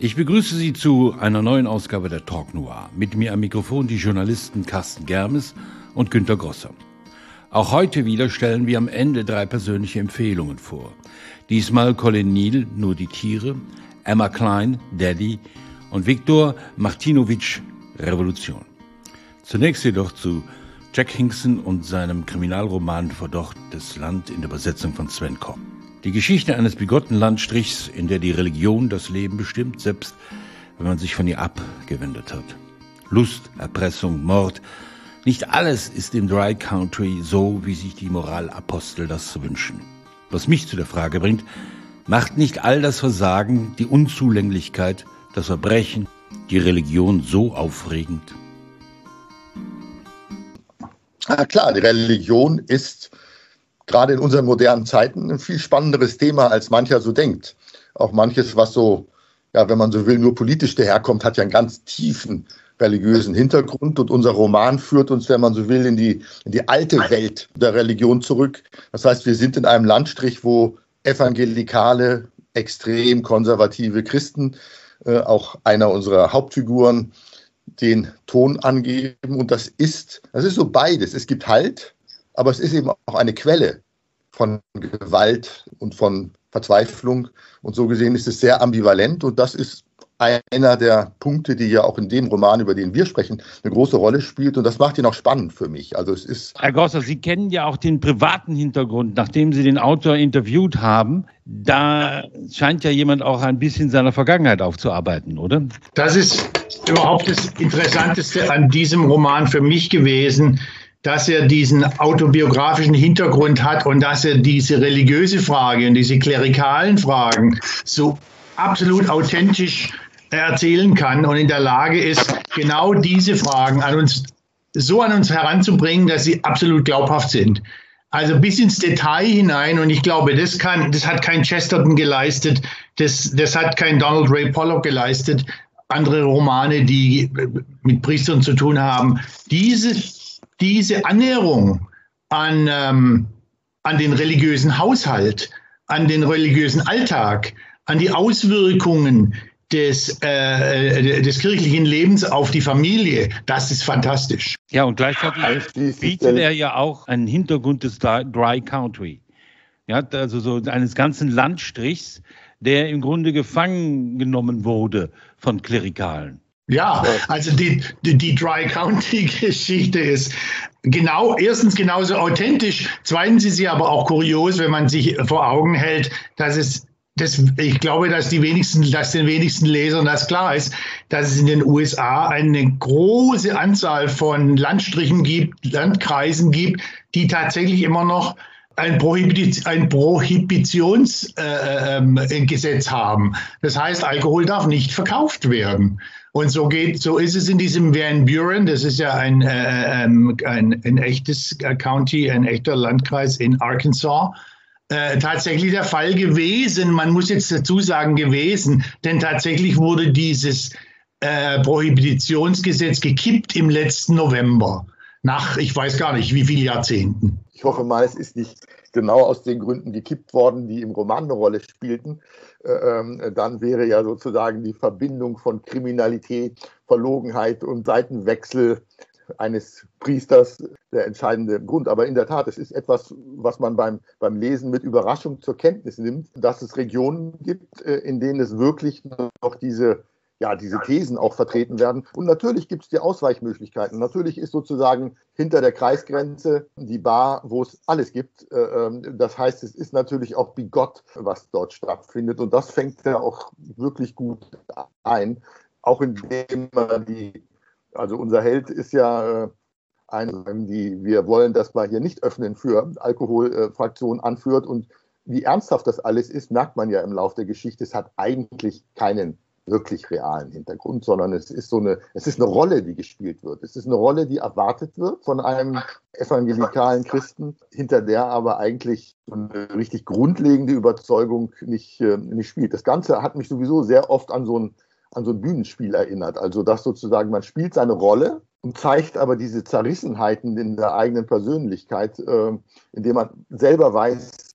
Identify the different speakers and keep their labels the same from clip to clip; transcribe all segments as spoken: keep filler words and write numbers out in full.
Speaker 1: Ich begrüße Sie zu einer neuen Ausgabe der Talk Noir. Mit mir am Mikrofon die Journalisten Carsten Germes und Günter Grosser. Auch heute wieder stellen wir am Ende drei persönliche Empfehlungen vor. Diesmal Colin Neal, Nur die Tiere, Emma Klein, Daddy und Viktor Martinovic, Revolution. Zunächst jedoch zu Jack Hinkson und seinem Kriminalroman Verdorrtes Land in der Übersetzung von Sven Kopp. Die Geschichte eines bigotten Landstrichs, in der die Religion das Leben bestimmt, selbst wenn man sich von ihr abgewendet hat. Lust, Erpressung, Mord, nicht alles ist im Dry Country so, wie sich die Moralapostel das wünschen. Was mich zu der Frage bringt, macht nicht all das Versagen, die Unzulänglichkeit, das Verbrechen, die Religion so aufregend?
Speaker 2: Na klar, die Religion ist gerade in unseren modernen Zeiten ein viel spannenderes Thema, als mancher so denkt. Auch manches, was so, ja, wenn man so will, nur politisch daherkommt, hat ja einen ganz tiefen religiösen Hintergrund. Und unser Roman führt uns, wenn man so will, in die, in die alte Welt der Religion zurück. Das heißt, wir sind in einem Landstrich, wo evangelikale, extrem konservative Christen, äh, auch einer unserer Hauptfiguren, den Ton angeben. Und das ist, das ist so beides. Es gibt Halt, aber es ist eben auch eine Quelle von Gewalt und von Verzweiflung. Und so gesehen ist es sehr ambivalent. Und das ist einer der Punkte, die ja auch in dem Roman, über den wir sprechen, eine große Rolle spielt. Und das macht ihn auch spannend für mich. Also es ist
Speaker 1: Herr Grosser, Sie kennen ja auch den privaten Hintergrund, nachdem Sie den Autor interviewt haben. Da scheint ja jemand auch ein bisschen seiner Vergangenheit aufzuarbeiten, oder?
Speaker 3: Das ist überhaupt das Interessanteste an diesem Roman für mich gewesen, dass er diesen autobiografischen Hintergrund hat und dass er diese religiöse Frage und diese klerikalen Fragen so absolut authentisch erzählen kann und in der Lage ist, genau diese Fragen an uns, so an uns heranzubringen, dass sie absolut glaubhaft sind. Also bis ins Detail hinein, und ich glaube, das kann, das hat kein Chesterton geleistet, das, das hat kein Donald Ray Pollock geleistet, andere Romane, die mit Priestern zu tun haben. Diese Diese Annäherung an, ähm, an den religiösen Haushalt, an den religiösen Alltag, an die Auswirkungen des, äh, des kirchlichen Lebens auf die Familie, das ist fantastisch.
Speaker 1: Ja, und gleichzeitig bietet er ja auch einen Hintergrund des Dry Country. Ja, also so eines ganzen Landstrichs, der im Grunde gefangen genommen wurde von Klerikalen.
Speaker 3: Ja, also die, die, die Dry County-Geschichte ist genau, erstens genauso authentisch, zweitens ist sie aber auch kurios, wenn man sich vor Augen hält, dass es, das, ich glaube, dass die wenigsten, dass den wenigsten Lesern das klar ist, dass es in den U S A eine große Anzahl von Landstrichen gibt, Landkreisen gibt, die tatsächlich immer noch ein, Prohibiz- ein Prohibitionsgesetz äh, ähm, haben. Das heißt, Alkohol darf nicht verkauft werden. Und so geht, so ist es in diesem Van Buren, das ist ja ein, äh, ein, ein echtes County, ein echter Landkreis in Arkansas, äh, tatsächlich der Fall gewesen. Man muss jetzt dazu sagen gewesen, denn tatsächlich wurde dieses äh, Prohibitionsgesetz gekippt im letzten November. Nach, ich weiß gar nicht, wie viele Jahrzehnten.
Speaker 2: Ich hoffe mal, es ist nicht genau aus den Gründen gekippt worden, die im Roman eine Rolle spielten. Ähm, dann wäre ja sozusagen die Verbindung von Kriminalität, Verlogenheit und Seitenwechsel eines Priesters der entscheidende Grund. Aber in der Tat, es ist etwas, was man beim, beim Lesen mit Überraschung zur Kenntnis nimmt, dass es Regionen gibt, in denen es wirklich noch diese ja, diese Thesen auch vertreten werden. Und natürlich gibt es die Ausweichmöglichkeiten. Natürlich ist sozusagen hinter der Kreisgrenze die Bar, wo es alles gibt. Das heißt, es ist natürlich auch bigott, was dort stattfindet. Und das fängt ja auch wirklich gut ein. Auch indem man die, also unser Held ist ja eine, die wir wollen, dass man hier nicht öffnen für Alkoholfraktionen anführt. Und wie ernsthaft das alles ist, merkt man ja im Laufe der Geschichte. Es hat eigentlich keinen wirklich realen Hintergrund, sondern es ist so eine, es ist eine Rolle, die gespielt wird. Es ist eine Rolle, die erwartet wird von einem evangelikalen Christen, hinter der aber eigentlich so eine richtig grundlegende Überzeugung nicht, äh, nicht spielt. Das Ganze hat mich sowieso sehr oft an so ein, an so ein Bühnenspiel erinnert. Also, dass sozusagen man spielt seine Rolle und zeigt aber diese Zerrissenheiten in der eigenen Persönlichkeit, äh, indem man selber weiß,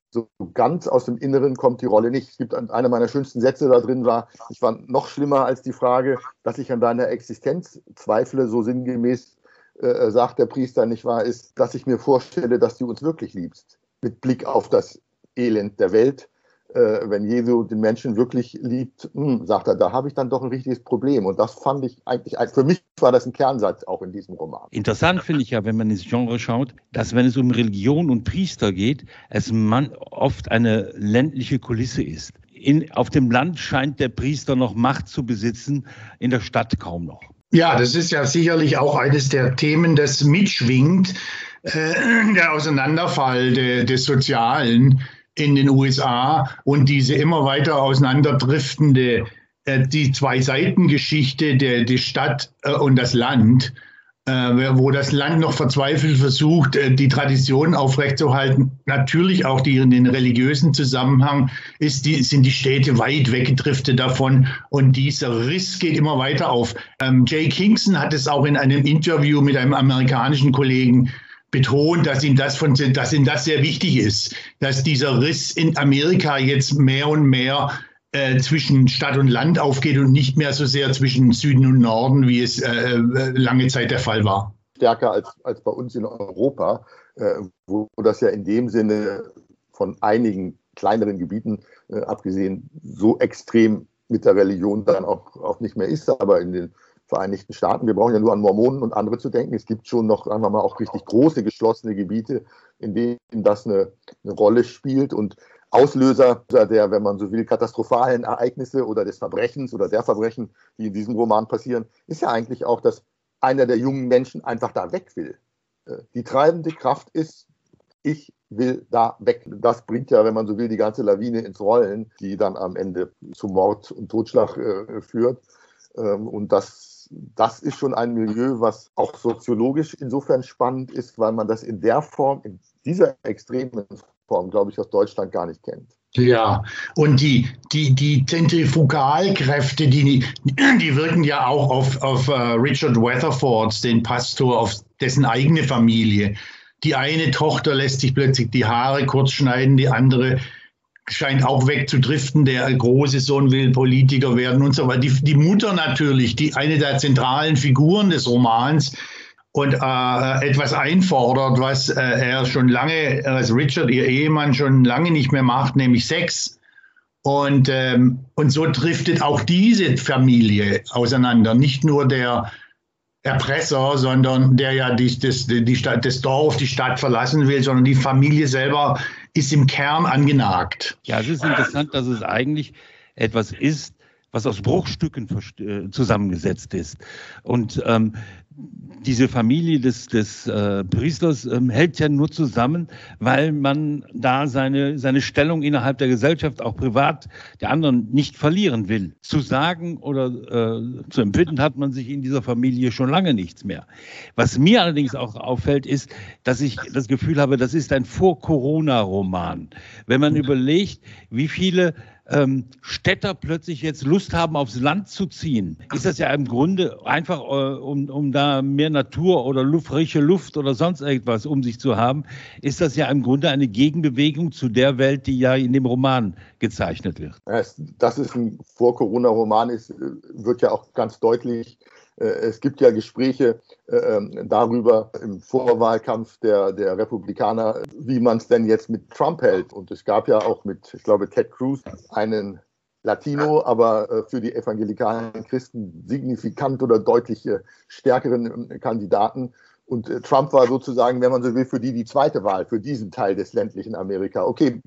Speaker 2: so ganz aus dem Inneren kommt die Rolle nicht. Es gibt einer meiner schönsten Sätze da drin war, ich war noch schlimmer als die Frage, dass ich an deiner Existenz zweifle, so sinngemäß äh, sagt der Priester, nicht wahr, ist, dass ich mir vorstelle, dass du uns wirklich liebst. Mit Blick auf das Elend der Welt. Äh, wenn Jesu den Menschen wirklich liebt, mh, sagt er, da habe ich dann doch ein richtiges Problem. Und das fand ich eigentlich, für mich war das ein Kernsatz auch in diesem Roman.
Speaker 1: Interessant finde ich ja, wenn man ins Genre schaut, dass wenn es um Religion und Priester geht, es man oft eine ländliche Kulisse ist. In, auf dem Land scheint der Priester noch Macht zu besitzen, in der Stadt kaum noch.
Speaker 3: Ja, das ist ja sicherlich auch eines der Themen, das mitschwingt, äh, der Auseinanderfall de, des Sozialen in den U S A und diese immer weiter auseinanderdriftende, äh, die Zwei-Seiten-Geschichte der die Stadt äh, und das Land, äh, wo das Land noch verzweifelt versucht, äh, die Tradition aufrechtzuerhalten. Natürlich auch die, in den religiösen Zusammenhang ist die, sind die Städte weit weggedriftet davon und dieser Riss geht immer weiter auf. Ähm, Jay Kingston hat es auch in einem Interview mit einem amerikanischen Kollegen betont, dass ihm das von, dass ihm das sehr wichtig ist, dass dieser Riss in Amerika jetzt mehr und mehr äh, zwischen Stadt und Land aufgeht und nicht mehr so sehr zwischen Süden und Norden, wie es äh, lange Zeit der Fall war.
Speaker 2: Stärker als, als bei uns in Europa, äh, wo das ja in dem Sinne von einigen kleineren Gebieten äh, abgesehen so extrem mit der Religion dann auch, auch nicht mehr ist, aber in den Vereinigten Staaten. Wir brauchen ja nur an Mormonen und andere zu denken. Es gibt schon noch, sagen wir mal, auch richtig große geschlossene Gebiete, in denen das eine, eine Rolle spielt. Und Auslöser der, wenn man so will, katastrophalen Ereignisse oder des Verbrechens oder der Verbrechen, die in diesem Roman passieren, ist ja eigentlich auch, dass einer der jungen Menschen einfach da weg will. Die treibende Kraft ist, ich will da weg. Das bringt ja, wenn man so will, die ganze Lawine ins Rollen, die dann am Ende zu Mord und Totschlag äh, führt. Ähm, und das Das ist schon ein Milieu, was auch soziologisch insofern spannend ist, weil man das in der Form, in dieser extremen Form, glaube ich, aus Deutschland gar nicht kennt.
Speaker 3: Ja, und die, die, die Zentrifugalkräfte, die, die wirken ja auch auf, auf uh, Richard Weatherford, den Pastor, auf dessen eigene Familie. Die eine Tochter lässt sich plötzlich die Haare kurz schneiden, die andere scheint auch wegzudriften, der große Sohn will Politiker werden und so weiter. Die, die Mutter natürlich, die eine der zentralen Figuren des Romans und äh, etwas einfordert, was äh, er schon lange, als Richard, ihr Ehemann, schon lange nicht mehr macht, nämlich Sex. Und, ähm, und so driftet auch diese Familie auseinander. Nicht nur der Erpresser, sondern der ja die, das, die Stadt, das Dorf, die Stadt verlassen will, sondern die Familie selber ist im Kern angenagt.
Speaker 1: Ja, es ist interessant, dass es eigentlich etwas ist, was aus Bruchstücken zusammengesetzt ist. Und ähm, diese Familie des, des äh, Priesters ähm, hält ja nur zusammen, weil man da seine, seine Stellung innerhalb der Gesellschaft, auch privat, der anderen nicht verlieren will. Zu sagen oder äh, zu empfinden hat man sich in dieser Familie schon lange nichts mehr. Was mir allerdings auch auffällt, ist, dass ich das Gefühl habe, das ist ein Vor-Corona-Roman. Wenn man überlegt, wie viele Ähm, Städter plötzlich jetzt Lust haben, aufs Land zu ziehen, ist das ja im Grunde einfach, äh, um, um da mehr Natur oder Luft, frische Luft oder sonst irgendwas um sich zu haben, ist das ja im Grunde eine Gegenbewegung zu der Welt, die ja in dem Roman gezeichnet wird.
Speaker 2: Dass es ein Vor-Corona-Roman ist, wird ja auch ganz deutlich. Es gibt ja Gespräche äh, darüber im Vorwahlkampf der, der Republikaner, wie man es denn jetzt mit Trump hält. Und es gab ja auch mit, ich glaube, Ted Cruz einen Latino, aber äh, für die evangelikalen Christen signifikant oder deutlich äh, stärkeren äh, Kandidaten. Und äh, Trump war sozusagen, wenn man so will, für die die zweite Wahl, für diesen Teil des ländlichen Amerika. Okay,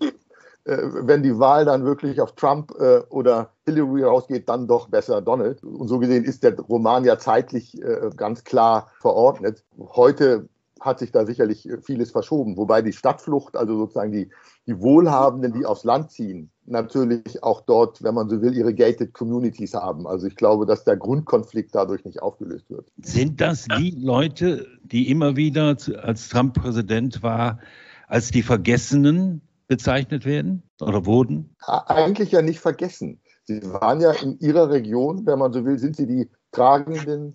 Speaker 2: wenn die Wahl dann wirklich auf Trump äh, oder Hillary rausgeht, dann doch besser Donald. Und so gesehen ist der Roman ja zeitlich äh, ganz klar verordnet. Heute hat sich da sicherlich vieles verschoben, wobei die Stadtflucht, also sozusagen die, die Wohlhabenden, die aufs Land ziehen, natürlich auch dort, wenn man so will, ihre gated communities haben. Also ich glaube, dass der Grundkonflikt dadurch nicht aufgelöst wird.
Speaker 1: Sind das die Leute, die immer wieder, als Trump Präsident war, als die Vergessenen bezeichnet werden oder wurden?
Speaker 2: Eigentlich ja nicht vergessen. Sie waren ja in ihrer Region, wenn man so will, sind sie die tragenden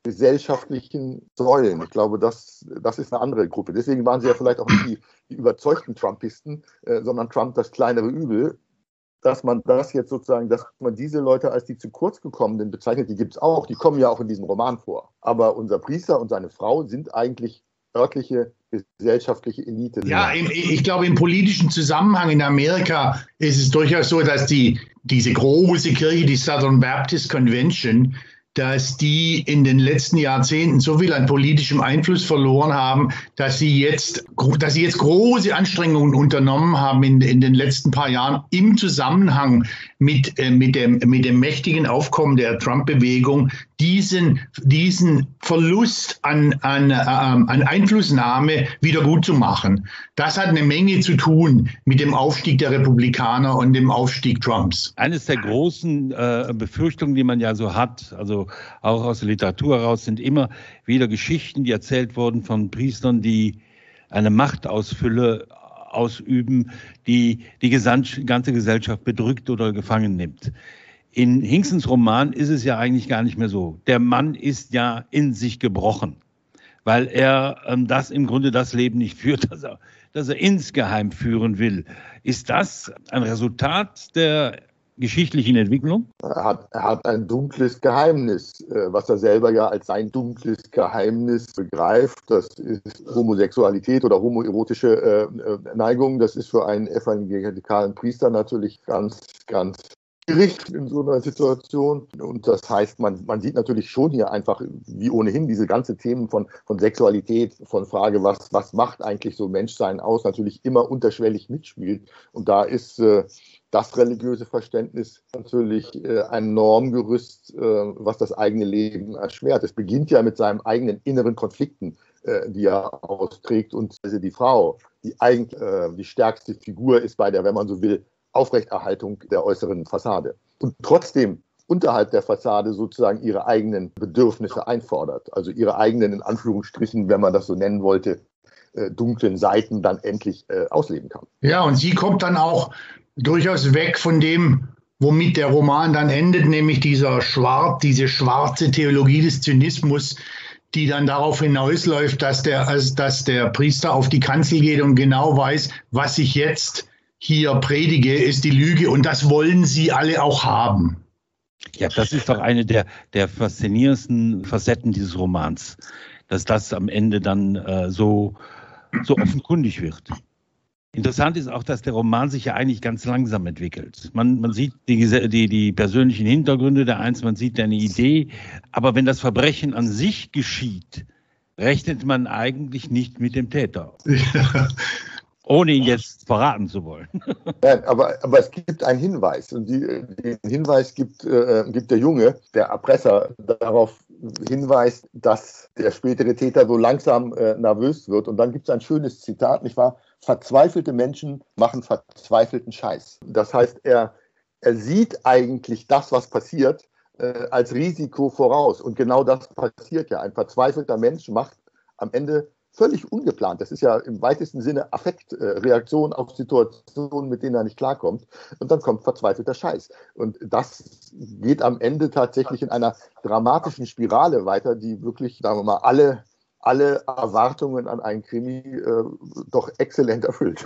Speaker 2: gesellschaftlichen Säulen. Ich glaube, das, das ist eine andere Gruppe. Deswegen waren sie ja vielleicht auch nicht die, die überzeugten Trumpisten, äh, sondern Trump das kleinere Übel. Dass man das jetzt sozusagen, dass man diese Leute als die zu kurz gekommenen bezeichnet, die gibt es auch, die kommen ja auch in diesem Roman vor. Aber unser Priester und seine Frau sind eigentlich örtliche gesellschaftliche Elite.
Speaker 3: Ja, im, ich glaube, im politischen Zusammenhang in Amerika ist es durchaus so, dass die, diese große Kirche, die Southern Baptist Convention, dass die in den letzten Jahrzehnten so viel an politischem Einfluss verloren haben, dass sie jetzt, dass sie jetzt große Anstrengungen unternommen haben in, in den letzten paar Jahren im Zusammenhang mit, äh, mit, dem, mit dem mächtigen Aufkommen der Trump-Bewegung, diesen, diesen Verlust an, an, äh, an Einflussnahme wieder gut zu machen. Das hat eine Menge zu tun mit dem Aufstieg der Republikaner und dem Aufstieg Trumps.
Speaker 1: Eines der großen äh, Befürchtungen, die man ja so hat, also auch aus der Literatur heraus, sind immer wieder Geschichten, die erzählt wurden von Priestern, die eine Machtausfülle ausüben, die die ganze Gesellschaft bedrückt oder gefangen nimmt. In Hinksens Roman ist es ja eigentlich gar nicht mehr so. Der Mann ist ja in sich gebrochen, weil er ähm, das im Grunde das Leben nicht führt, das er, das er insgeheim führen will. Ist das ein Resultat der geschichtlichen Entwicklung?
Speaker 2: Er hat, er hat ein dunkles Geheimnis, was er selber ja als sein dunkles Geheimnis begreift. Das ist Homosexualität oder homoerotische äh, Neigung. Das ist für einen evangelikalen Priester natürlich ganz, ganz schwierig in so einer Situation. Und das heißt, man, man sieht natürlich schon hier einfach, wie ohnehin diese ganzen Themen von, von Sexualität, von Frage, was, was macht eigentlich so Menschsein aus, natürlich immer unterschwellig mitspielt. Und da ist äh, das religiöse Verständnis natürlich äh, ein Normgerüst, äh, was das eigene Leben erschwert. Es beginnt ja mit seinen eigenen inneren Konflikten, äh, die er austrägt. Und also die Frau, die eigentlich äh, die stärkste Figur ist bei der, wenn man so will, Aufrechterhaltung der äußeren Fassade. Und trotzdem unterhalb der Fassade sozusagen ihre eigenen Bedürfnisse einfordert. Also ihre eigenen, in Anführungsstrichen, wenn man das so nennen wollte, äh, dunklen Seiten dann endlich äh, ausleben kann.
Speaker 3: Ja, und sie kommt dann auch durchaus weg von dem, womit der Roman dann endet, nämlich dieser Schwarz, diese schwarze Theologie des Zynismus, die dann darauf hinausläuft, dass der, also dass der Priester auf die Kanzel geht und genau weiß, was ich jetzt hier predige, ist die Lüge und das wollen sie alle auch haben.
Speaker 1: Ja, das ist doch eine der, der faszinierendsten Facetten dieses Romans, dass das am Ende dann äh, so, so offenkundig wird. Interessant ist auch, dass der Roman sich ja eigentlich ganz langsam entwickelt. Man, man sieht die, die, die persönlichen Hintergründe der Eins, man sieht eine Idee, aber wenn das Verbrechen an sich geschieht, rechnet man eigentlich nicht mit dem Täter. Ja. Ohne ihn jetzt verraten zu wollen.
Speaker 2: Nein, aber, aber es gibt einen Hinweis. Und die, den Hinweis gibt, äh, gibt der Junge, der Erpresser, darauf hinweist, dass der spätere Täter so langsam äh, nervös wird. Und dann gibt es ein schönes Zitat, nicht wahr? Verzweifelte Menschen machen verzweifelten Scheiß. Das heißt, er, er sieht eigentlich das, was passiert, äh, als Risiko voraus. Und genau das passiert ja. Ein verzweifelter Mensch macht am Ende völlig ungeplant. Das ist ja im weitesten Sinne Affektreaktion äh, auf Situationen, mit denen er nicht klarkommt. Und dann kommt verzweifelter Scheiß. Und das geht am Ende tatsächlich in einer dramatischen Spirale weiter, die wirklich, sagen wir mal, alle, alle Erwartungen an einen Krimi äh, doch exzellent erfüllt.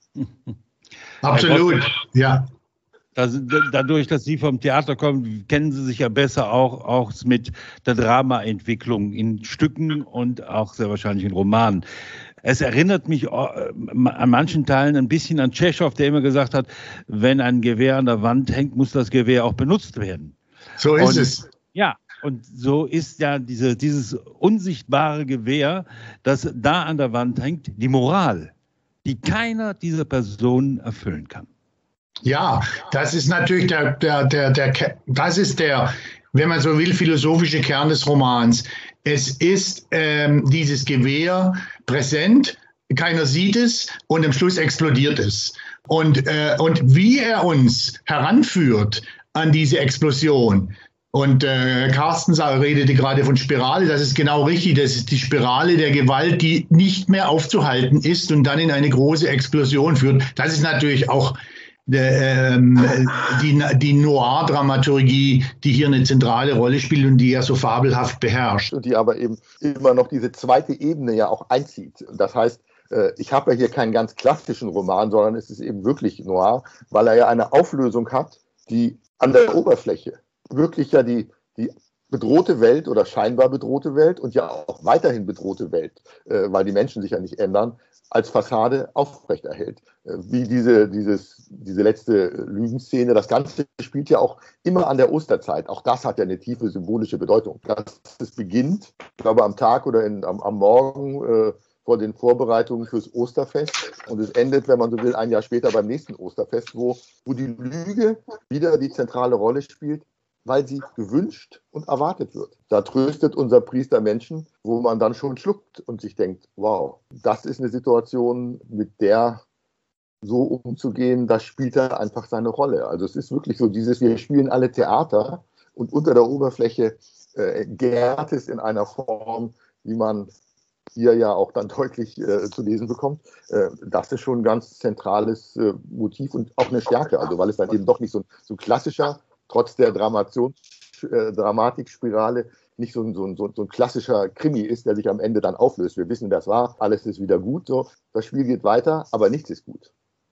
Speaker 3: Absolut, ja.
Speaker 1: Das, dadurch, dass Sie vom Theater kommen, kennen Sie sich ja besser auch, auch mit der Dramaentwicklung in Stücken und auch sehr wahrscheinlich in Romanen. Es erinnert mich an manchen Teilen ein bisschen an Tschechow, der immer gesagt hat, wenn ein Gewehr an der Wand hängt, muss das Gewehr auch benutzt werden.
Speaker 3: So ist
Speaker 1: und,
Speaker 3: es.
Speaker 1: Ja, und so ist ja diese, dieses unsichtbare Gewehr, das da an der Wand hängt, die Moral, die keiner dieser Personen erfüllen kann.
Speaker 3: Ja, das ist natürlich der, der, der, der, das ist der, wenn man so will, philosophische Kern des Romans. Es ist ähm, dieses Gewehr präsent, keiner sieht es und am Schluss explodiert es. Und, äh, und wie er uns heranführt an diese Explosion, und äh, Carsten redete gerade von Spirale, das ist genau richtig, das ist die Spirale der Gewalt, die nicht mehr aufzuhalten ist und dann in eine große Explosion führt. Das ist natürlich auch der, ähm, die, die Noir-Dramaturgie, die hier eine zentrale Rolle spielt und die ja so fabelhaft beherrscht.
Speaker 2: Und die aber eben immer noch diese zweite Ebene ja auch einzieht. Das heißt, ich habe ja hier keinen ganz klassischen Roman, sondern es ist eben wirklich Noir, weil er ja eine Auflösung hat, die an der Oberfläche wirklich ja die, die bedrohte Welt oder scheinbar bedrohte Welt und ja auch weiterhin bedrohte Welt, weil die Menschen sich ja nicht ändern, als Fassade aufrechterhält. Wie diese, dieses, diese letzte Lügenszene, das Ganze spielt ja auch immer an der Osterzeit. Auch das hat ja eine tiefe symbolische Bedeutung. Dass es beginnt, ich glaube am Tag oder in, am, am Morgen äh, vor den Vorbereitungen fürs Osterfest und es endet, wenn man so will, ein Jahr später beim nächsten Osterfest, wo, wo die Lüge wieder die zentrale Rolle spielt, weil sie gewünscht und erwartet wird. Da tröstet unser Priester Menschen, wo man dann schon schluckt und sich denkt, wow, das ist eine Situation, mit der so umzugehen, das spielt da einfach seine Rolle. Also es ist wirklich so dieses, wir spielen alle Theater und unter der Oberfläche äh, gärt es in einer Form, wie man hier ja auch dann deutlich äh, zu lesen bekommt. Äh, das ist schon ein ganz zentrales äh, Motiv und auch eine Stärke, also weil es dann eben doch nicht so ein, so ein klassischer, trotz der Dramation, äh, Dramatikspirale, nicht so ein, so, ein, so ein klassischer Krimi ist, der sich am Ende dann auflöst. Wir wissen, das war, alles ist wieder gut, so. Das Spiel geht weiter, aber nichts ist gut.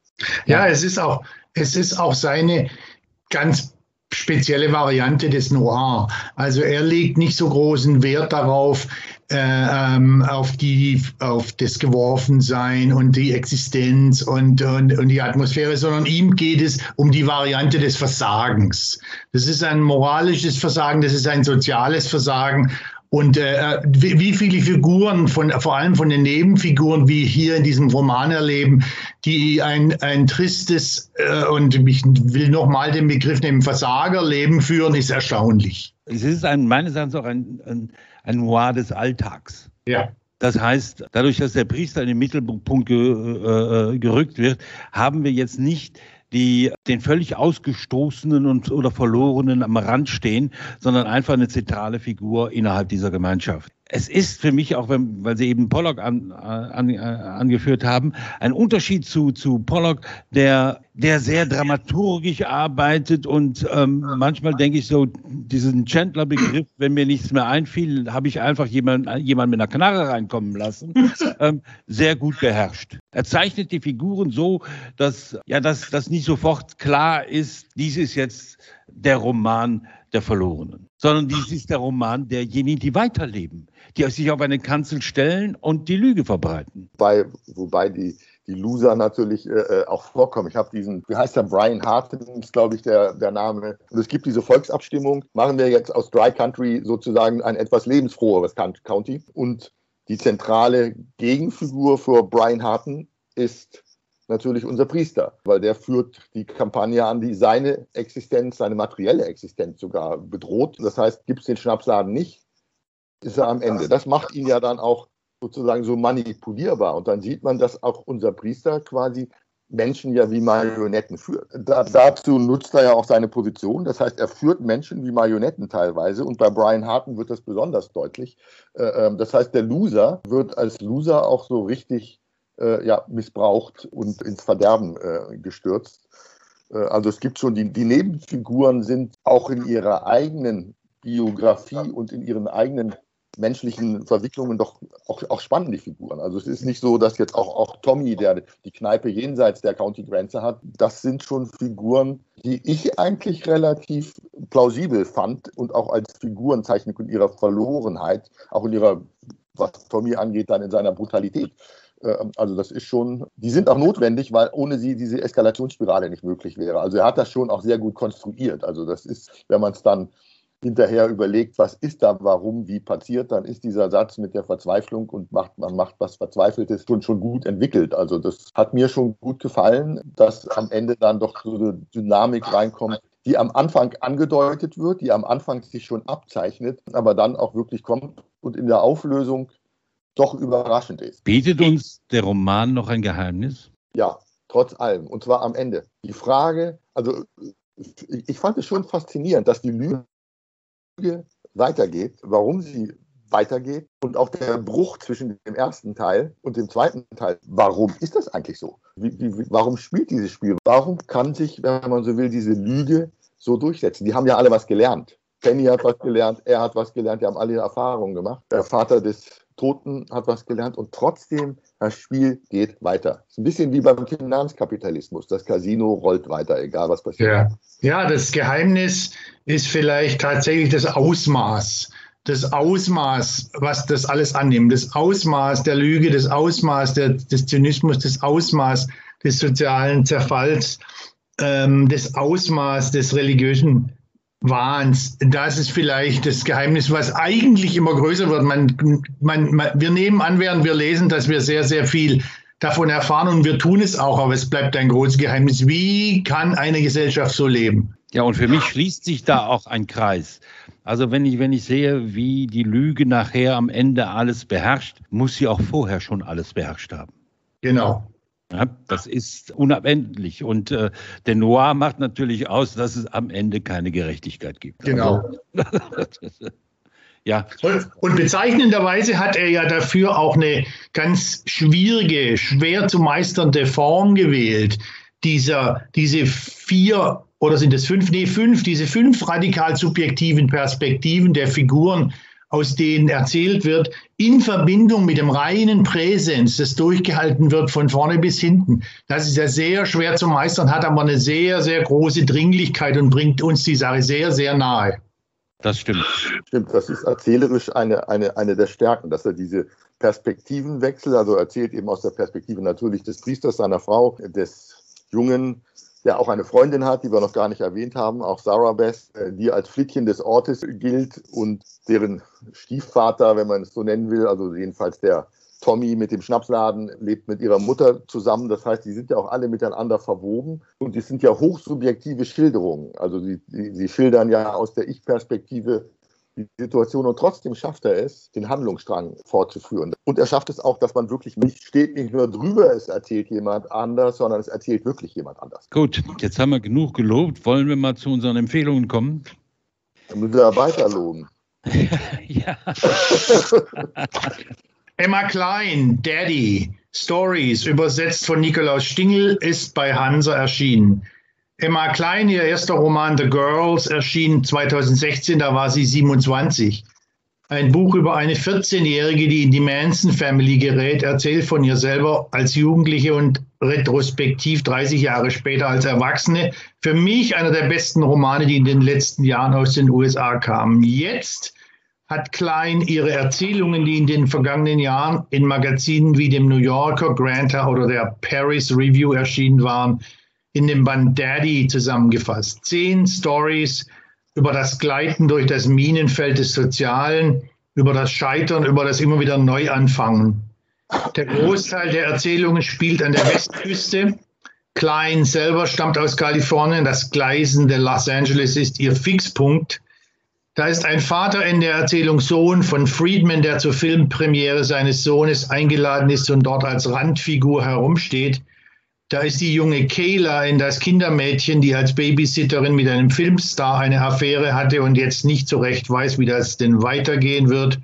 Speaker 3: Ja, es ist auch, es ist auch seine ganz spezielle Variante des Noir. Also er legt nicht so großen Wert darauf, äh, ähm, auf die, auf das Geworfensein und die Existenz und, und, und die Atmosphäre, sondern ihm geht es um die Variante des Versagens. Das ist ein moralisches Versagen, das ist ein soziales Versagen. Und äh, wie, wie viele Figuren, von, vor allem von den Nebenfiguren, wie hier in diesem Roman erleben, die ein, ein tristes äh, und ich will nochmal den Begriff nehmen, Versagerleben führen, ist erstaunlich.
Speaker 1: Es ist ein, meines Erachtens auch ein, ein, ein Noir des Alltags.
Speaker 3: Ja.
Speaker 1: Das heißt, dadurch, dass der Priester in den Mittelpunkt ge, äh, gerückt wird, haben wir jetzt nicht die den völlig Ausgestoßenen und oder Verlorenen am Rand stehen, sondern einfach eine zentrale Figur innerhalb dieser Gemeinschaft. Es ist für mich auch, wenn, weil Sie eben Pollock an, an, angeführt haben, ein Unterschied zu, zu Pollock, der, der sehr dramaturgisch arbeitet und ähm, manchmal denke ich so, diesen Chandler-Begriff, wenn mir nichts mehr einfiel, habe ich einfach jemanden jemand mit einer Knarre reinkommen lassen, ähm, sehr gut beherrscht. Er zeichnet die Figuren so, dass, ja, dass, dass nicht sofort klar ist, dies ist jetzt der Roman der Verlorenen, sondern dies ist der Roman derjenigen, die weiterleben, die sich auf eine Kanzel stellen und die Lüge verbreiten.
Speaker 2: Wobei, wobei die, die Loser natürlich äh, auch vorkommen. Ich habe diesen, wie heißt der, Brian Harton ist, glaube ich, der, der Name. Und es gibt diese Volksabstimmung. Machen wir jetzt aus Dry Country sozusagen ein etwas lebensfroheres County. Und die zentrale Gegenfigur für Brian Harton ist natürlich unser Priester, weil der führt die Kampagne an, die seine Existenz, seine materielle Existenz sogar bedroht. Das heißt, gibt es den Schnapsladen nicht, ist er am Ende. Das macht ihn ja dann auch sozusagen so manipulierbar. Und dann sieht man, dass auch unser Priester quasi Menschen ja wie Marionetten führt. Da, dazu nutzt er ja auch seine Position. Das heißt, er führt Menschen wie Marionetten teilweise. Und bei Brian Harton wird das besonders deutlich. Das heißt, der Loser wird als Loser auch so richtig Äh, ja, missbraucht und ins Verderben äh, gestürzt. Äh, also es gibt schon, die, die Nebenfiguren sind auch in ihrer eigenen Biografie und in ihren eigenen menschlichen Verwicklungen doch auch, auch spannende Figuren. Also es ist nicht so, dass jetzt auch, auch Tommy, der die Kneipe jenseits der County-Grenze hat, das sind schon Figuren, die ich eigentlich relativ plausibel fand und auch als Figurenzeichnung in ihrer Verlorenheit, auch in ihrer, was Tommy angeht, dann in seiner Brutalität. Also das ist schon, die sind auch notwendig, weil ohne sie diese Eskalationsspirale nicht möglich wäre. Also er hat das schon auch sehr gut konstruiert. Also das ist, wenn man es dann hinterher überlegt, was ist da, warum, wie passiert, dann ist dieser Satz mit der Verzweiflung und macht, man macht was Verzweifeltes schon, schon gut entwickelt. Also das hat mir schon gut gefallen, dass am Ende dann doch so eine Dynamik reinkommt, die am Anfang angedeutet wird, die am Anfang sich schon abzeichnet, aber dann auch wirklich kommt und in der Auflösung doch überraschend ist.
Speaker 1: Bietet uns der Roman noch ein Geheimnis?
Speaker 2: Ja, trotz allem. Und zwar am Ende. Die Frage, also ich fand es schon faszinierend, dass die Lüge weitergeht, warum sie weitergeht und auch der Bruch zwischen dem ersten Teil und dem zweiten Teil. Warum ist das eigentlich so? Wie, wie, warum spielt dieses Spiel? Warum kann sich, wenn man so will, diese Lüge so durchsetzen? Die haben ja alle was gelernt. Penny hat was gelernt, er hat was gelernt, die haben alle Erfahrungen gemacht. Der Vater des Toten hat was gelernt und trotzdem, das Spiel geht weiter. Es ist ein bisschen wie beim Finanzkapitalismus. Das Casino rollt weiter, egal was passiert.
Speaker 3: Ja. ja, das Geheimnis ist vielleicht tatsächlich das Ausmaß. Das Ausmaß, was das alles annimmt. Das Ausmaß der Lüge, das Ausmaß der, des Zynismus, das Ausmaß des sozialen Zerfalls, ähm, das Ausmaß des religiösen Wahns. Das ist vielleicht das Geheimnis, was eigentlich immer größer wird. Man, man, man, wir nehmen an, während wir lesen, dass wir sehr, sehr viel davon erfahren und wir tun es auch, aber es bleibt ein großes Geheimnis. Wie kann eine Gesellschaft so leben?
Speaker 1: Ja, und für mich schließt sich da auch ein Kreis. Also wenn ich, wenn ich sehe, wie die Lüge nachher am Ende alles beherrscht, muss sie auch vorher schon alles beherrscht haben.
Speaker 3: Genau.
Speaker 1: Ja, das ist unabendlich. Und äh, der Noir macht natürlich aus, dass es am Ende keine Gerechtigkeit gibt.
Speaker 3: Genau.
Speaker 1: Also, ja.
Speaker 3: Und, und bezeichnenderweise hat er ja dafür auch eine ganz schwierige, schwer zu meisternde Form gewählt. Dieser, diese vier, oder sind es fünf? Nee, fünf, diese fünf radikal subjektiven Perspektiven der Figuren, aus denen erzählt wird, in Verbindung mit dem reinen Präsens, das durchgehalten wird von vorne bis hinten. Das ist ja sehr schwer zu meistern, hat aber eine sehr, sehr große Dringlichkeit und bringt uns die Sache sehr, sehr nahe.
Speaker 1: Das stimmt.
Speaker 2: Stimmt, das ist erzählerisch eine, eine, eine der Stärken, dass er diese Perspektivenwechsel, also erzählt eben aus der Perspektive natürlich des Priesters, seiner Frau, des Jungen, der auch eine Freundin hat, die wir noch gar nicht erwähnt haben, auch Sarah Beth, die als Flittchen des Ortes gilt und deren Stiefvater, wenn man es so nennen will, also jedenfalls der Tommy mit dem Schnapsladen, lebt mit ihrer Mutter zusammen. Das heißt, die sind ja auch alle miteinander verwoben und die sind ja hochsubjektive Schilderungen. Also sie, sie, sie schildern ja aus der Ich-Perspektive die Situation und trotzdem schafft er es, den Handlungsstrang fortzuführen. Und er schafft es auch, dass man wirklich nicht steht, nicht nur drüber, es erzählt jemand anders, sondern es erzählt wirklich jemand anders.
Speaker 1: Gut, jetzt haben wir genug gelobt. Wollen wir mal zu unseren Empfehlungen kommen?
Speaker 2: Dann müssen wir weiter loben.
Speaker 1: Ja.
Speaker 3: Emma Klein, Daddy, Stories, übersetzt von Nikolaus Stingel, ist bei Hansa erschienen. Emma Klein, ihr erster Roman The Girls, erschien zweitausendsechzehn, da war sie siebenundzwanzig. Ein Buch über eine vierzehnjährige, die in die Manson Family gerät, erzählt von ihr selber als Jugendliche und retrospektiv dreißig Jahre später als Erwachsene. Für mich einer der besten Romane, die in den letzten Jahren aus den U S A kamen. Jetzt hat Klein ihre Erzählungen, die in den vergangenen Jahren in Magazinen wie dem New Yorker, Granta oder der Paris Review erschienen waren, in dem Band Daddy zusammengefasst. Zehn Stories über das Gleiten durch das Minenfeld des Sozialen, über das Scheitern, über das immer wieder Neuanfangen. Der Großteil der Erzählungen spielt an der Westküste. Klein selber stammt aus Kalifornien. Das gleisende Los Angeles ist ihr Fixpunkt. Da ist ein Vater in der Erzählung Sohn von Friedman, der zur Filmpremiere seines Sohnes eingeladen ist und dort als Randfigur herumsteht. Da ist die junge Kayla in das Kindermädchen, die als Babysitterin mit einem Filmstar eine Affäre hatte und jetzt nicht so recht weiß, wie das denn weitergehen wird.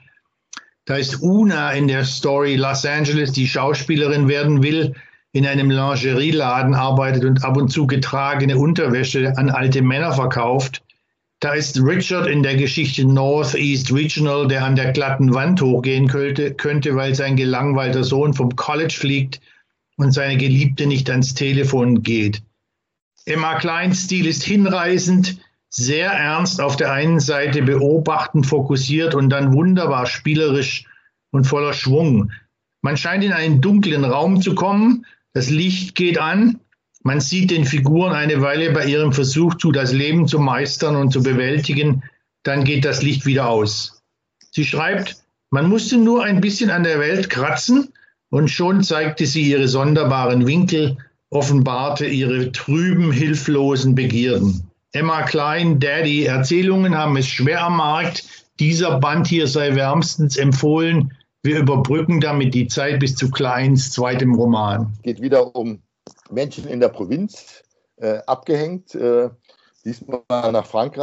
Speaker 3: Da ist Una in der Story Los Angeles, die Schauspielerin werden will, in einem Lingerieladen arbeitet und ab und zu getragene Unterwäsche an alte Männer verkauft. Da ist Richard in der Geschichte Northeast Regional, der an der glatten Wand hochgehen könnte, könnte, weil sein gelangweilter Sohn vom College fliegt und seine Geliebte nicht ans Telefon geht. Emma Kleins Stil ist hinreißend, sehr ernst auf der einen Seite, beobachtend, fokussiert und dann wunderbar spielerisch und voller Schwung. Man scheint in einen dunklen Raum zu kommen, das Licht geht an, man sieht den Figuren eine Weile bei ihrem Versuch zu, das Leben zu meistern und zu bewältigen, dann geht das Licht wieder aus. Sie schreibt, man musste nur ein bisschen an der Welt kratzen, und schon zeigte sie ihre sonderbaren Winkel, offenbarte ihre trüben, hilflosen Begierden. Emma Klein, Daddy, Erzählungen haben es schwer am Markt. Dieser Band hier sei wärmstens empfohlen. Wir überbrücken damit die Zeit bis zu Kleins zweitem Roman.
Speaker 2: Es geht wieder um Menschen in der Provinz, äh, abgehängt, äh, diesmal nach Frankreich,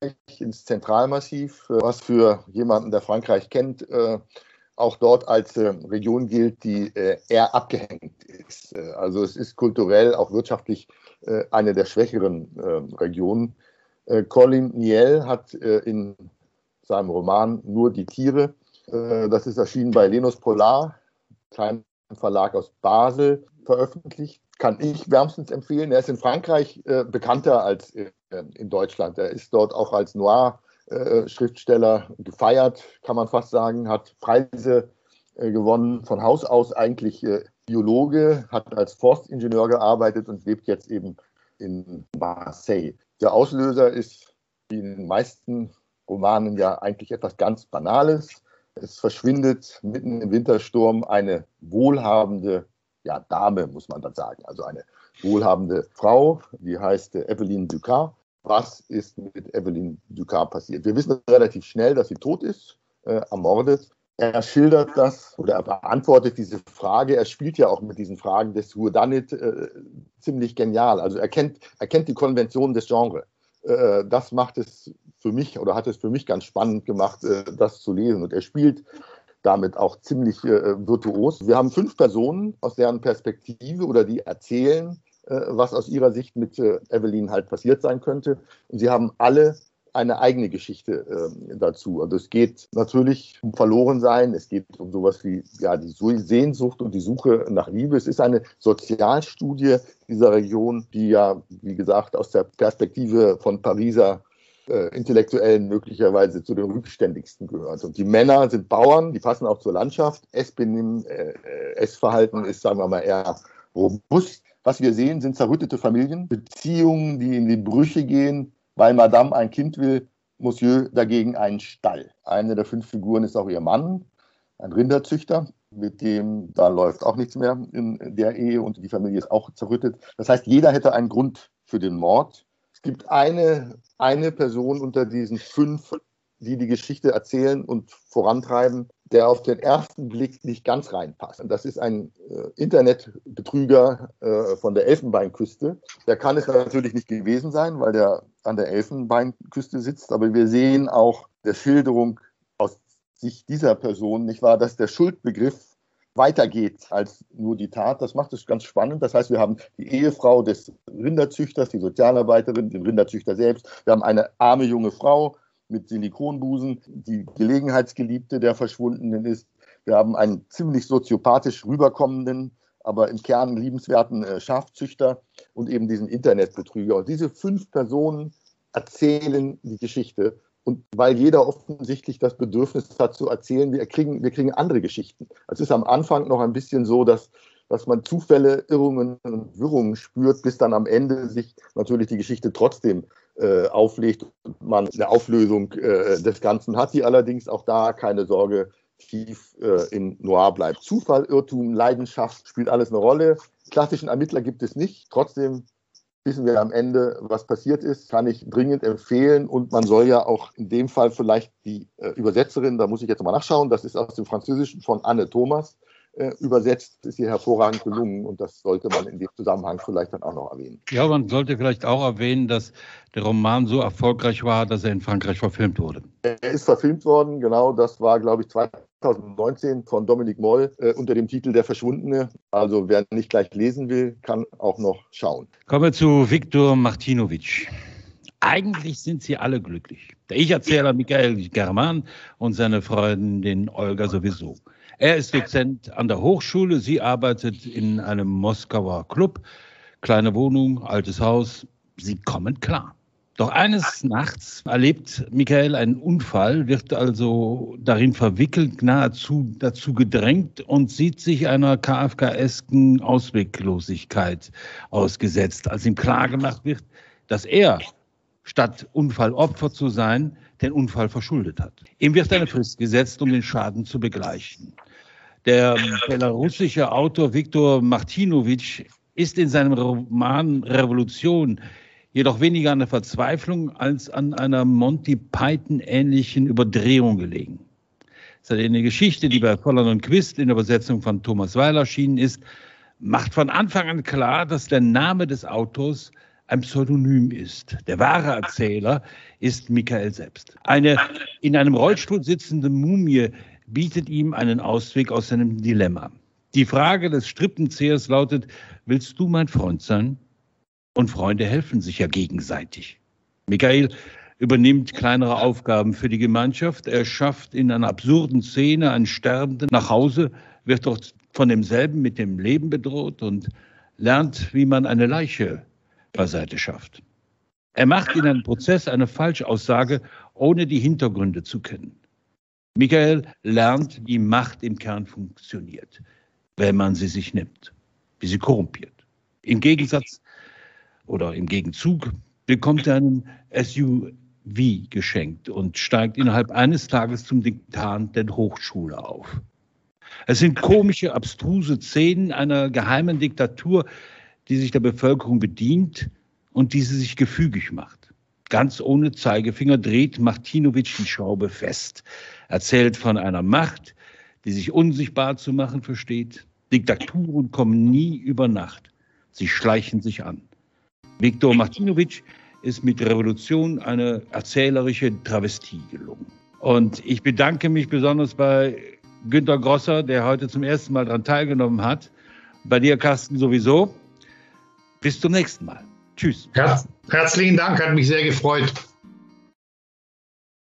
Speaker 2: ins Zentralmassiv, was für jemanden, der Frankreich kennt, auch dort als Region gilt, die eher abgehängt ist. Also es ist kulturell, auch wirtschaftlich eine der schwächeren Regionen. Colin Niel hat in seinem Roman Nur die Tiere, das ist erschienen bei Lenus Polar, kleinen Verlag aus Basel, veröffentlicht. Kann ich wärmstens empfehlen. Er ist in Frankreich äh, bekannter als äh, in Deutschland. Er ist dort auch als Noir-Schriftsteller äh, gefeiert, kann man fast sagen, hat Preise äh, gewonnen, von Haus aus eigentlich äh, Biologe, hat als Forstingenieur gearbeitet und lebt jetzt eben in Marseille. Der Auslöser ist, wie in den meisten Romanen, ja eigentlich etwas ganz Banales. Es verschwindet mitten im Wintersturm eine wohlhabende ja, Dame, muss man dann sagen, also eine wohlhabende Frau, die heißt Evelyn Ducas. Was ist mit Evelyn Ducas passiert? Wir wissen relativ schnell, dass sie tot ist, äh, ermordet. Er schildert das oder er beantwortet diese Frage. Er spielt ja auch mit diesen Fragen des Whodunit äh, ziemlich genial. Also er kennt, er kennt die Konventionen des Genres. Äh, das macht es für mich oder hat es für mich ganz spannend gemacht, äh, das zu lesen. Und er spielt damit auch ziemlich äh, virtuos. Wir haben fünf Personen aus deren Perspektive oder die erzählen, äh, was aus ihrer Sicht mit äh, Evelyn halt passiert sein könnte. Und sie haben alle eine eigene Geschichte äh, dazu. Also es geht natürlich um Verlorensein, es geht um sowas wie ja, die Sehnsucht und die Suche nach Liebe. Es ist eine Sozialstudie dieser Region, die ja, wie gesagt, aus der Perspektive von Pariser Äh, Intellektuellen möglicherweise zu den rückständigsten gehört. Und die Männer sind Bauern, die passen auch zur Landschaft. Essbenehmen, äh, Essverhalten ist, sagen wir mal, eher robust. Was wir sehen, sind zerrüttete Familien, Beziehungen, die in die Brüche gehen, weil Madame ein Kind will, Monsieur dagegen einen Stall. Eine der fünf Figuren ist auch ihr Mann, ein Rinderzüchter, mit dem, da läuft auch nichts mehr in der Ehe und die Familie ist auch zerrüttet. Das heißt, jeder hätte einen Grund für den Mord. Es gibt eine, eine Person unter diesen fünf, die die Geschichte erzählen und vorantreiben, der auf den ersten Blick nicht ganz reinpasst. Und das ist ein äh, Internetbetrüger äh, von der Elfenbeinküste. Der kann es natürlich nicht gewesen sein, weil der an der Elfenbeinküste sitzt. Aber wir sehen auch der Schilderung aus Sicht dieser Person, nicht wahr, dass der Schuldbegriff weitergeht als nur die Tat. Das macht es ganz spannend. Das heißt, wir haben die Ehefrau des Rinderzüchters, die Sozialarbeiterin, den Rinderzüchter selbst. Wir haben eine arme junge Frau mit Silikonbusen, die Gelegenheitsgeliebte der Verschwundenen ist. Wir haben einen ziemlich soziopathisch rüberkommenden, aber im Kern liebenswerten äh, Schafzüchter und eben diesen Internetbetrüger. Und diese fünf Personen erzählen die Geschichte. Und weil jeder offensichtlich das Bedürfnis hat zu erzählen, wir kriegen, wir kriegen andere Geschichten. Es ist am Anfang noch ein bisschen so, dass, dass man Zufälle, Irrungen und Wirrungen spürt, bis dann am Ende sich natürlich die Geschichte trotzdem äh, auflegt und man eine Auflösung äh, des Ganzen hat, die allerdings auch da, keine Sorge, tief äh, in Noir bleibt. Zufall, Irrtum, Leidenschaft spielt alles eine Rolle. Klassischen Ermittler gibt es nicht. Trotzdem wissen wir am Ende, was passiert ist, kann ich dringend empfehlen. Und man soll ja auch in dem Fall vielleicht die äh, Übersetzerin, da muss ich jetzt mal nachschauen, das ist aus dem Französischen von Anne Thomas äh, übersetzt, ist hier hervorragend gelungen und das sollte man in dem Zusammenhang vielleicht dann auch noch erwähnen.
Speaker 1: Ja, man sollte vielleicht auch erwähnen, dass der Roman so erfolgreich war, dass er in Frankreich verfilmt wurde.
Speaker 2: Er ist verfilmt worden, genau, das war, glaube ich, zweitausendneunzehn von Dominique Moll äh, unter dem Titel Der Verschwundene. Also wer nicht gleich lesen will, kann auch noch schauen.
Speaker 1: Kommen wir zu Viktor Martinovic. Eigentlich sind sie alle glücklich. Der Ich-Erzähler Michael German und seine Freundin Olga sowieso. Er ist Dozent an der Hochschule, sie arbeitet in einem Moskauer Club. Kleine Wohnung, altes Haus, sie kommen klar. Doch eines Nachts erlebt Michael einen Unfall, wird also darin verwickelt, nahezu dazu gedrängt und sieht sich einer kafkaesken Ausweglosigkeit ausgesetzt, als ihm klargemacht wird, dass er, statt Unfallopfer zu sein, den Unfall verschuldet hat. Ihm wird eine Frist gesetzt, um den Schaden zu begleichen. Der belarussische Autor Viktor Martinovic ist in seinem Roman Revolution jedoch weniger an der Verzweiflung als an einer Monty Python-ähnlichen Überdrehung gelegen. Seine Geschichte, die bei Volland und Quist in der Übersetzung von Thomas Weil erschienen ist, macht von Anfang an klar, dass der Name des Autors ein Pseudonym ist. Der wahre Erzähler ist Michael selbst. Eine in einem Rollstuhl sitzende Mumie bietet ihm einen Ausweg aus seinem Dilemma. Die Frage des Strippenzieher lautet: Willst du mein Freund sein? Und Freunde helfen sich ja gegenseitig. Michael übernimmt kleinere Aufgaben für die Gemeinschaft. Er schafft in einer absurden Szene einen Sterbenden nach Hause, wird dort von demselben mit dem Leben bedroht und lernt, wie man eine Leiche beiseite schafft. Er macht in einem Prozess eine Falschaussage, ohne die Hintergründe zu kennen. Michael lernt, wie Macht im Kern funktioniert, wenn man sie sich nimmt, wie sie korrumpiert. Im Gegensatz oder im Gegenzug bekommt er einen S U V geschenkt und steigt innerhalb eines Tages zum Dekan der Hochschule auf. Es sind komische, abstruse Szenen einer geheimen Diktatur, die sich der Bevölkerung bedient und die sie sich gefügig macht. Ganz ohne Zeigefinger dreht Martinović die Schraube fest, erzählt von einer Macht, die sich unsichtbar zu machen versteht. Diktaturen kommen nie über Nacht, sie schleichen sich an. Viktor Martinović ist mit Revolution eine erzählerische Travestie gelungen. Und ich bedanke mich besonders bei Günter Grosser, der heute zum ersten Mal daran teilgenommen hat. Bei dir, Carsten, sowieso. Bis zum nächsten Mal. Tschüss.
Speaker 3: Herz, herzlichen Dank, hat mich sehr gefreut.